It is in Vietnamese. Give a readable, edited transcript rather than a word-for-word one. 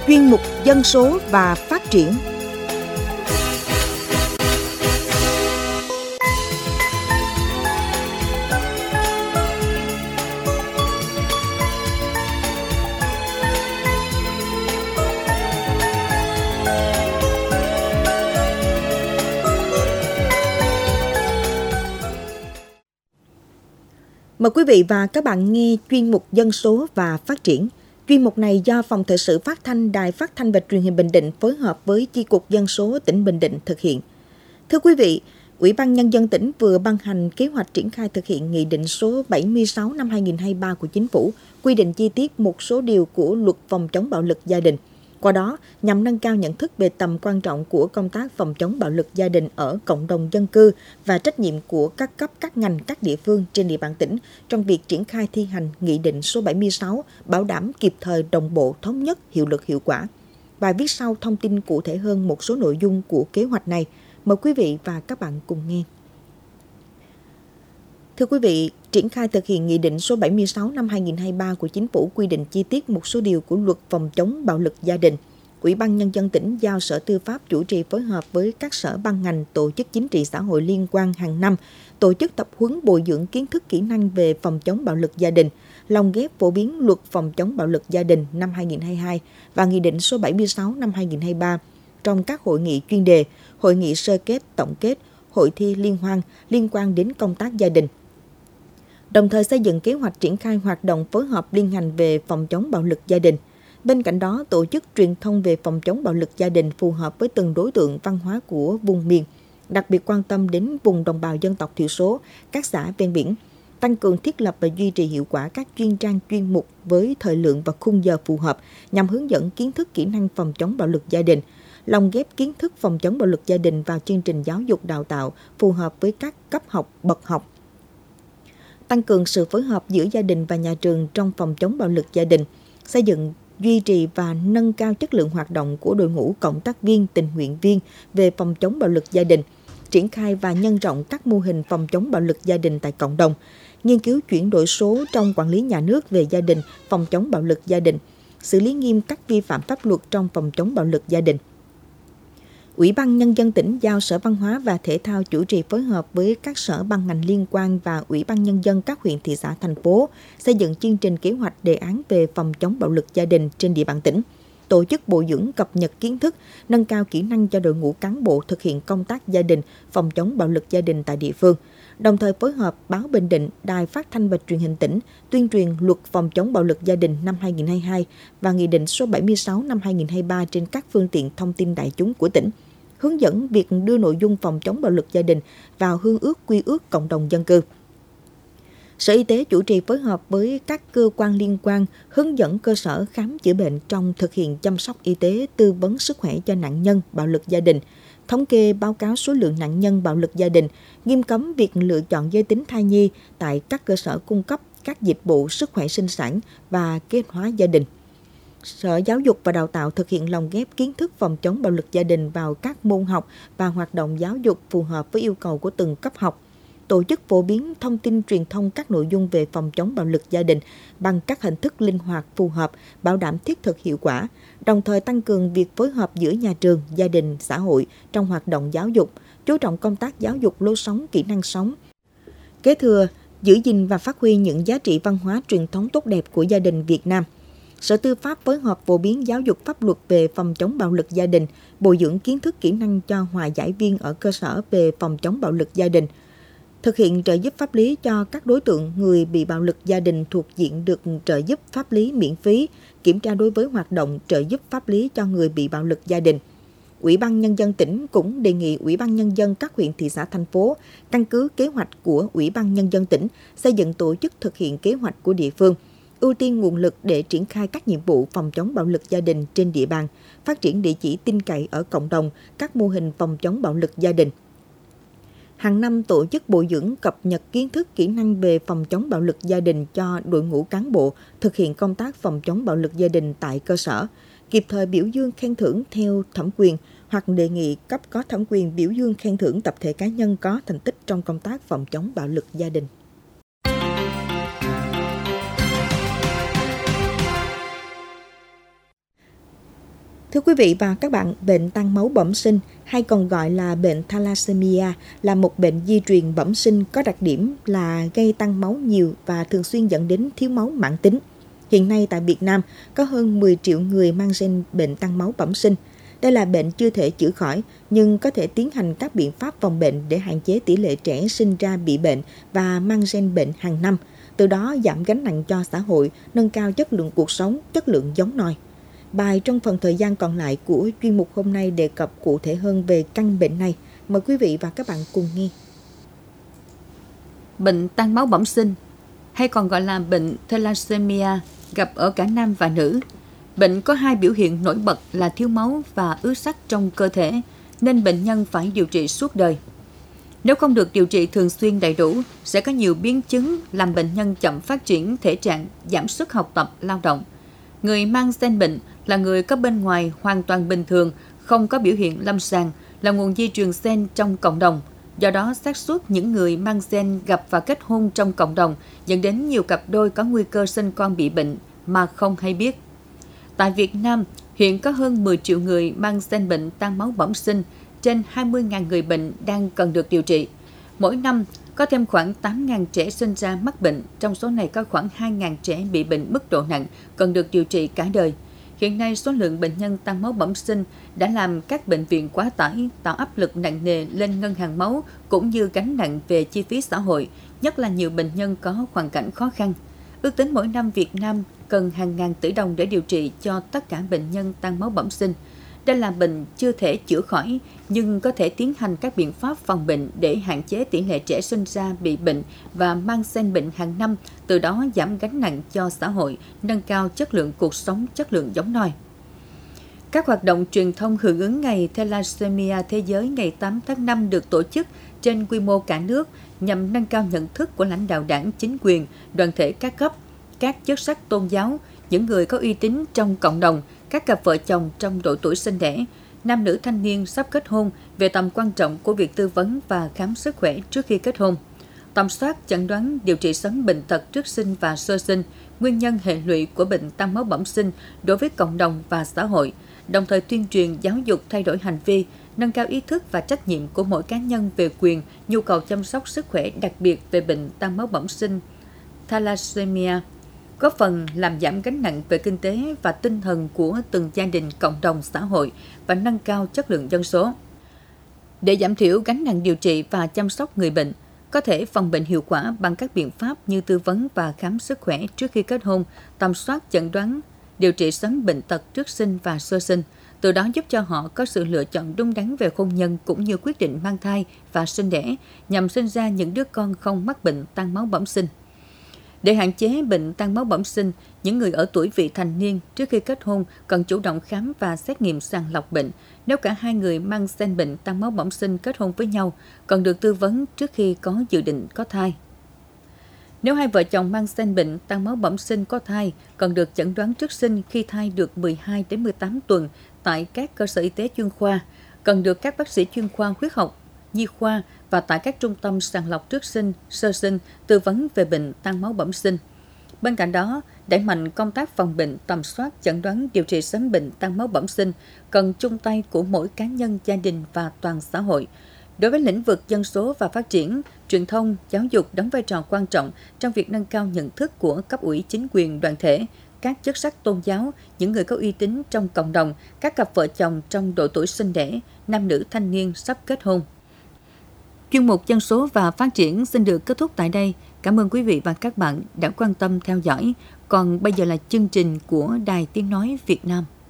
chuyên mục Dân số và phát triển. Mời quý vị và các bạn nghe chuyên mục Dân số và phát triển. Chuyên mục này do Phòng Thời sự Phát thanh Đài Phát thanh và Truyền hình Bình Định phối hợp với Chi cục Dân số tỉnh Bình Định thực hiện. Thưa quý vị, Ủy ban Nhân dân tỉnh vừa ban hành kế hoạch triển khai thực hiện Nghị định số 76 năm 2023 của Chính phủ, quy định chi tiết một số điều của Luật phòng chống bạo lực gia đình. Qua đó, nhằm nâng cao nhận thức về tầm quan trọng của công tác phòng chống bạo lực gia đình ở cộng đồng dân cư và trách nhiệm của các cấp, các ngành, các địa phương trên địa bàn tỉnh trong việc triển khai thi hành Nghị định số 76, bảo đảm kịp thời, đồng bộ, thống nhất, hiệu lực, hiệu quả. Bài viết sau thông tin cụ thể hơn một số nội dung của kế hoạch này. Mời quý vị và các bạn cùng nghe. Thưa quý vị, triển khai thực hiện Nghị định số 76 năm 2023 của Chính phủ quy định chi tiết một số điều của Luật phòng chống bạo lực gia đình. Ủy ban Nhân dân tỉnh giao Sở Tư pháp chủ trì phối hợp với các sở ban ngành, tổ chức chính trị xã hội liên quan hàng năm, tổ chức tập huấn bồi dưỡng kiến thức kỹ năng về phòng chống bạo lực gia đình, lồng ghép phổ biến Luật phòng chống bạo lực gia đình năm 2022 và Nghị định số 76 năm 2023 trong các hội nghị chuyên đề, hội nghị sơ kết, tổng kết, hội thi liên hoan liên quan đến công tác gia đình. Đồng thời xây dựng kế hoạch triển khai hoạt động phối hợp liên ngành về phòng chống bạo lực gia đình. Bên cạnh đó, tổ chức truyền thông về phòng chống bạo lực gia đình phù hợp với từng đối tượng văn hóa của vùng miền, đặc biệt quan tâm đến vùng đồng bào dân tộc thiểu số, các xã ven biển, tăng cường thiết lập và duy trì hiệu quả các chuyên trang chuyên mục với thời lượng và khung giờ phù hợp nhằm hướng dẫn kiến thức kỹ năng phòng chống bạo lực gia đình, lồng ghép kiến thức phòng chống bạo lực gia đình vào chương trình giáo dục đào tạo phù hợp với các cấp học, bậc học. Tăng cường sự phối hợp giữa gia đình và nhà trường trong phòng chống bạo lực gia đình, xây dựng, duy trì và nâng cao chất lượng hoạt động của đội ngũ cộng tác viên, tình nguyện viên về phòng chống bạo lực gia đình, triển khai và nhân rộng các mô hình phòng chống bạo lực gia đình tại cộng đồng, nghiên cứu chuyển đổi số trong quản lý nhà nước về gia đình, phòng chống bạo lực gia đình, xử lý nghiêm các vi phạm pháp luật trong phòng chống bạo lực gia đình. Ủy ban Nhân dân tỉnh giao Sở Văn hóa và Thể thao chủ trì phối hợp với các sở ban ngành liên quan và Ủy ban Nhân dân các huyện, thị xã, thành phố xây dựng chương trình kế hoạch đề án về phòng chống bạo lực gia đình trên địa bàn tỉnh, tổ chức bồi dưỡng cập nhật kiến thức, nâng cao kỹ năng cho đội ngũ cán bộ thực hiện công tác gia đình, phòng chống bạo lực gia đình tại địa phương. Đồng thời phối hợp Báo Bình Định, Đài Phát thanh và Truyền hình tỉnh tuyên truyền Luật phòng chống bạo lực gia đình năm 2022 và Nghị định số 76 năm 2023 trên các phương tiện thông tin đại chúng của tỉnh, hướng dẫn việc đưa nội dung phòng chống bạo lực gia đình vào hương ước quy ước cộng đồng dân cư. Sở Y tế chủ trì phối hợp với các cơ quan liên quan hướng dẫn cơ sở khám chữa bệnh trong thực hiện chăm sóc y tế, tư vấn sức khỏe cho nạn nhân bạo lực gia đình, thống kê báo cáo số lượng nạn nhân bạo lực gia đình, nghiêm cấm việc lựa chọn giới tính thai nhi tại các cơ sở cung cấp các dịch vụ sức khỏe sinh sản và kế hoạch hóa gia đình. Sở Giáo dục và Đào tạo thực hiện lồng ghép kiến thức phòng chống bạo lực gia đình vào các môn học và hoạt động giáo dục phù hợp với yêu cầu của từng cấp học. Tổ chức phổ biến thông tin truyền thông các nội dung về phòng chống bạo lực gia đình bằng các hình thức linh hoạt phù hợp, bảo đảm thiết thực hiệu quả, đồng thời tăng cường việc phối hợp giữa nhà trường, gia đình, xã hội trong hoạt động giáo dục, chú trọng công tác giáo dục lối sống, kỹ năng sống, kế thừa, giữ gìn và phát huy những giá trị văn hóa truyền thống tốt đẹp của gia đình Việt Nam. Sở Tư pháp phối hợp phổ biến giáo dục pháp luật về phòng chống bạo lực gia đình, bồi dưỡng kiến thức kỹ năng cho hòa giải viên ở cơ sở về phòng chống bạo lực gia đình, thực hiện trợ giúp pháp lý cho các đối tượng người bị bạo lực gia đình thuộc diện được trợ giúp pháp lý miễn phí, kiểm tra đối với hoạt động trợ giúp pháp lý cho người bị bạo lực gia đình. Ủy ban Nhân dân tỉnh cũng đề nghị Ủy ban Nhân dân các huyện, thị xã, thành phố căn cứ kế hoạch của Ủy ban Nhân dân tỉnh xây dựng tổ chức thực hiện kế hoạch của địa phương, ưu tiên nguồn lực để triển khai các nhiệm vụ phòng chống bạo lực gia đình trên địa bàn, phát triển địa chỉ tin cậy ở cộng đồng, các mô hình phòng chống bạo lực gia đình. Hàng năm tổ chức bồi dưỡng cập nhật kiến thức kỹ năng về phòng chống bạo lực gia đình cho đội ngũ cán bộ thực hiện công tác phòng chống bạo lực gia đình tại cơ sở, kịp thời biểu dương khen thưởng theo thẩm quyền hoặc đề nghị cấp có thẩm quyền biểu dương khen thưởng tập thể cá nhân có thành tích trong công tác phòng chống bạo lực gia đình. Thưa quý vị và các bạn, bệnh tăng máu bẩm sinh hay còn gọi là bệnh thalassemia là một bệnh di truyền bẩm sinh có đặc điểm là gây tăng máu nhiều và thường xuyên dẫn đến thiếu máu mãn tính. Hiện nay tại Việt Nam có hơn 10 triệu người mang gen bệnh tăng máu bẩm sinh. Đây là bệnh chưa thể chữa khỏi nhưng có thể tiến hành các biện pháp phòng bệnh để hạn chế tỷ lệ trẻ sinh ra bị bệnh và mang gen bệnh hàng năm, từ đó giảm gánh nặng cho xã hội, nâng cao chất lượng cuộc sống, chất lượng giống nòi. Bài trong phần thời gian còn lại của chuyên mục hôm nay đề cập cụ thể hơn về căn bệnh này. Mời quý vị và các bạn cùng nghe. Bệnh tăng máu bẩm sinh hay còn gọi là bệnh thalassemia gặp ở cả nam và nữ. Bệnh có hai biểu hiện nổi bật là thiếu máu và ứ sắt trong cơ thể, nên bệnh nhân phải điều trị suốt đời. Nếu không được điều trị thường xuyên đầy đủ, sẽ có nhiều biến chứng làm bệnh nhân chậm phát triển thể trạng, giảm sức học tập, lao động. Người mang gen bệnh là người có bên ngoài hoàn toàn bình thường, không có biểu hiện lâm sàng, là nguồn di truyền gen trong cộng đồng. Do đó, xác suất những người mang gen gặp và kết hôn trong cộng đồng dẫn đến nhiều cặp đôi có nguy cơ sinh con bị bệnh mà không hay biết. Tại Việt Nam, hiện có hơn 10 triệu người mang gen bệnh tăng máu bẩm sinh, trên 20.000 người bệnh đang cần được điều trị. Mỗi năm, có thêm khoảng 8.000 trẻ sinh ra mắc bệnh, trong số này có khoảng 2.000 trẻ bị bệnh mức độ nặng, cần được điều trị cả đời. Hiện nay, số lượng bệnh nhân tăng máu bẩm sinh đã làm các bệnh viện quá tải, tạo áp lực nặng nề lên ngân hàng máu, cũng như gánh nặng về chi phí xã hội, nhất là nhiều bệnh nhân có hoàn cảnh khó khăn. Ước tính mỗi năm Việt Nam cần hàng ngàn tỷ đồng để điều trị cho tất cả bệnh nhân tăng máu bẩm sinh. Đây là bệnh chưa thể chữa khỏi, nhưng có thể tiến hành các biện pháp phòng bệnh để hạn chế tỷ lệ trẻ sinh ra bị bệnh và mang gen bệnh hàng năm, từ đó giảm gánh nặng cho xã hội, nâng cao chất lượng cuộc sống, chất lượng giống nòi. Các hoạt động truyền thông hưởng ứng Ngày Thalassemia Thế giới ngày 8 tháng 5 được tổ chức trên quy mô cả nước nhằm nâng cao nhận thức của lãnh đạo đảng, chính quyền, đoàn thể các cấp, các chức sắc tôn giáo, những người có uy tín trong cộng đồng, các cặp vợ chồng trong độ tuổi sinh đẻ, nam nữ thanh niên sắp kết hôn về tầm quan trọng của việc tư vấn và khám sức khỏe trước khi kết hôn, tầm soát, chẩn đoán, điều trị sớm bệnh tật trước sinh và sơ sinh, nguyên nhân hệ lụy của bệnh tăng máu bẩm sinh đối với cộng đồng và xã hội, đồng thời tuyên truyền giáo dục thay đổi hành vi, nâng cao ý thức và trách nhiệm của mỗi cá nhân về quyền, nhu cầu chăm sóc sức khỏe đặc biệt về bệnh tăng máu bẩm sinh thalassemia, góp phần làm giảm gánh nặng về kinh tế và tinh thần của từng gia đình, cộng đồng, xã hội và nâng cao chất lượng dân số. Để giảm thiểu gánh nặng điều trị và chăm sóc người bệnh, có thể phòng bệnh hiệu quả bằng các biện pháp như tư vấn và khám sức khỏe trước khi kết hôn, tầm soát, chẩn đoán, điều trị sớm bệnh tật trước sinh và sơ sinh, từ đó giúp cho họ có sự lựa chọn đúng đắn về hôn nhân cũng như quyết định mang thai và sinh đẻ nhằm sinh ra những đứa con không mắc bệnh tăng máu bẩm sinh. Để hạn chế bệnh tăng máu bẩm sinh, những người ở tuổi vị thành niên trước khi kết hôn cần chủ động khám và xét nghiệm sàng lọc bệnh. Nếu cả hai người mang gen bệnh tăng máu bẩm sinh kết hôn với nhau, cần được tư vấn trước khi có dự định có thai. Nếu hai vợ chồng mang gen bệnh tăng máu bẩm sinh có thai, cần được chẩn đoán trước sinh khi thai được 12 đến 18 tuần tại các cơ sở y tế chuyên khoa, cần được các bác sĩ chuyên khoa huyết học, nhi khoa và tại các trung tâm sàng lọc trước sinh, sơ sinh tư vấn về bệnh tăng máu bẩm sinh. Bên cạnh đó, đẩy mạnh công tác phòng bệnh, tầm soát, chẩn đoán, điều trị sớm bệnh tăng máu bẩm sinh cần chung tay của mỗi cá nhân, gia đình và toàn xã hội. Đối với lĩnh vực dân số và phát triển, truyền thông, giáo dục đóng vai trò quan trọng trong việc nâng cao nhận thức của cấp ủy, chính quyền, đoàn thể, các chức sắc tôn giáo, những người có uy tín trong cộng đồng, các cặp vợ chồng trong độ tuổi sinh đẻ, nam nữ thanh niên sắp kết hôn. Chuyên mục dân số và phát triển xin được kết thúc tại đây. Cảm ơn quý vị và các bạn đã quan tâm theo dõi. Còn bây giờ là chương trình của Đài Tiếng Nói Việt Nam.